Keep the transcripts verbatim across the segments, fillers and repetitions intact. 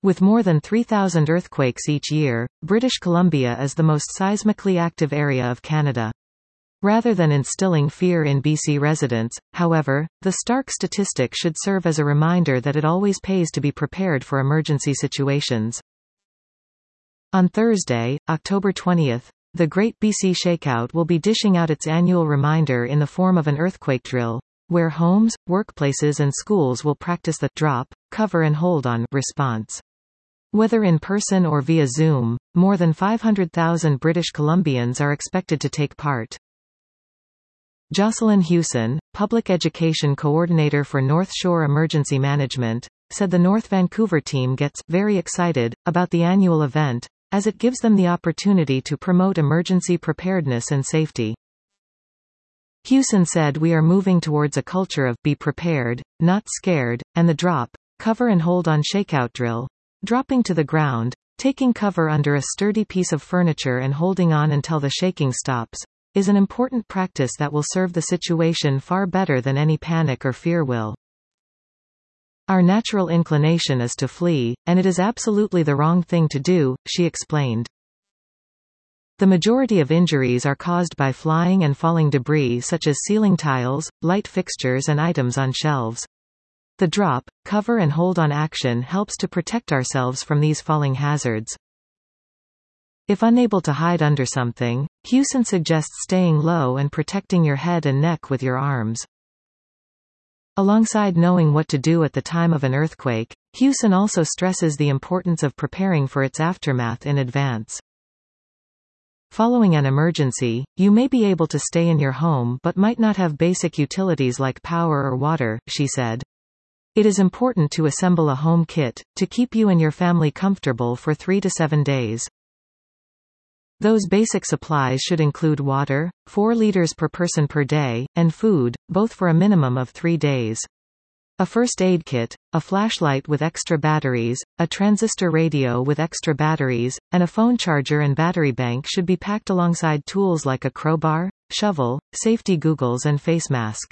With more than three thousand earthquakes each year, British Columbia is the most seismically active area of Canada. Rather than instilling fear in B C residents, however, the stark statistic should serve as a reminder that it always pays to be prepared for emergency situations. On Thursday, October twentieth, the Great B C Shakeout will be dishing out its annual reminder in the form of an earthquake drill, where homes, workplaces and schools will practice the drop, cover and hold on response. Whether in person or via Zoom, more than five hundred thousand British Columbians are expected to take part. Jocelyn Hewson, Public Education Coordinator for North Shore Emergency Management, said the North Vancouver team gets very excited about the annual event, as it gives them the opportunity to promote emergency preparedness and safety. Hewson said we are moving towards a culture of be prepared, not scared, and the drop, cover and hold on shakeout drill, dropping to the ground, taking cover under a sturdy piece of furniture and holding on until the shaking stops, is an important practice that will serve the situation far better than any panic or fear will. Our natural inclination is to flee, and it is absolutely the wrong thing to do, she explained. The majority of injuries are caused by flying and falling debris such as ceiling tiles, light fixtures and items on shelves. The drop, cover and hold on action helps to protect ourselves from these falling hazards. If unable to hide under something, Hewson suggests staying low and protecting your head and neck with your arms. Alongside knowing what to do at the time of an earthquake, Hewson also stresses the importance of preparing for its aftermath in advance. Following an emergency, you may be able to stay in your home but might not have basic utilities like power or water, she said. It is important to assemble a home kit, to keep you and your family comfortable for three to seven days. Those basic supplies should include water, four liters per person per day, and food, both for a minimum of three days. A first aid kit, a flashlight with extra batteries, a transistor radio with extra batteries, and a phone charger and battery bank should be packed alongside tools like a crowbar, shovel, safety goggles and face mask.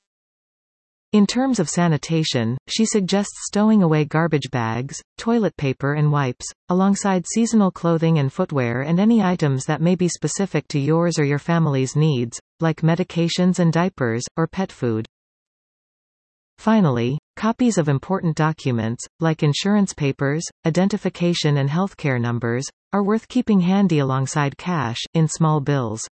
In terms of sanitation, she suggests stowing away garbage bags, toilet paper and wipes, alongside seasonal clothing and footwear and any items that may be specific to yours or your family's needs, like medications and diapers, or pet food. Finally, copies of important documents, like insurance papers, identification and healthcare numbers, are worth keeping handy alongside cash, in small bills.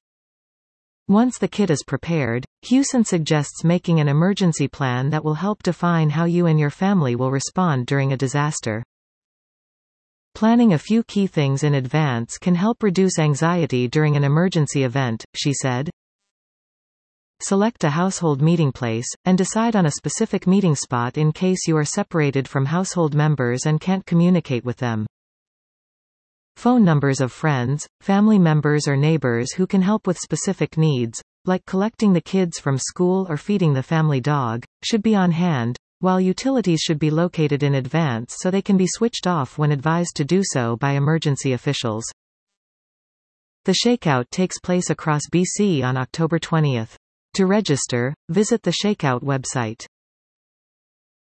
Once the kit is prepared, Hewson suggests making an emergency plan that will help define how you and your family will respond during a disaster. Planning a few key things in advance can help reduce anxiety during an emergency event, she said. Select a household meeting place, and decide on a specific meeting spot in case you are separated from household members and can't communicate with them. Phone numbers of friends, family members or neighbors who can help with specific needs, like collecting the kids from school or feeding the family dog, should be on hand, while utilities should be located in advance so they can be switched off when advised to do so by emergency officials. The shakeout takes place across B C on October twentieth. To register, visit the Shakeout website.